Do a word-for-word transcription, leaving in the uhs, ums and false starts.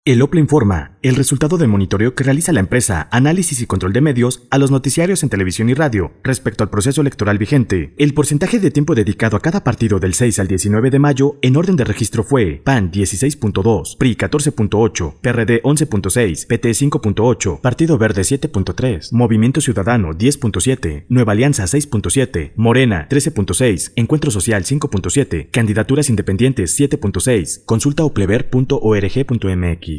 El Ople informa, el resultado del monitoreo que realiza la empresa Análisis y Control de Medios a los noticiarios en televisión y radio respecto al proceso electoral vigente. El porcentaje de tiempo dedicado a cada partido del seis al diecinueve de mayo en orden de registro fue P A N dieciséis punto dos, P R I catorce punto ocho, P R D once punto seis, P T cinco punto ocho, Partido Verde siete punto tres, Movimiento Ciudadano diez punto siete, Nueva Alianza seis punto siete, Morena trece punto seis, Encuentro Social cinco punto siete, Candidaturas Independientes siete punto seis, consulta oplever punto org punto mx.